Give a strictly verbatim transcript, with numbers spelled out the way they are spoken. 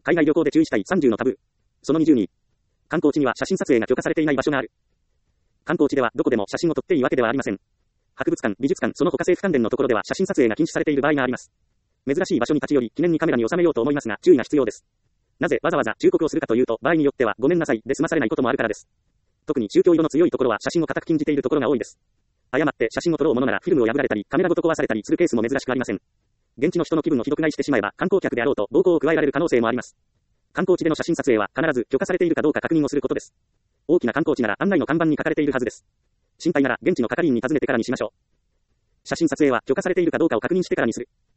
海外旅行で注意したいさんじゅうのタブー。そのにじゅうに。観光地には写真撮影が許可されていない場所がある。観光地ではどこでも写真を撮っていいわけではありません。博物館、美術館、その他政府関連のところでは写真撮影が禁止されている場合があります。珍しい場所に立ち寄り、記念にカメラに収めようと思いますが、注意が必要です。なぜわざわざ忠告をするかというと、場合によってはごめんなさいで済まされないこともあるからです。特に宗教色の強いところは写真を固く禁じているところが多いです。誤って写真を撮ろうものならフィルムを破られたり、カメラごと壊されたりするケースも珍しくありません。現地の人の気分をひどく害してしまえば、観光客であろうと暴行を加えられる可能性もあります。観光地での写真撮影は必ず許可されているかどうか確認をすることです。大きな観光地なら案内の看板に書かれているはずです。心配なら現地の係員に尋ねてからにしましょう。写真撮影は許可されているかどうかを確認してからにする。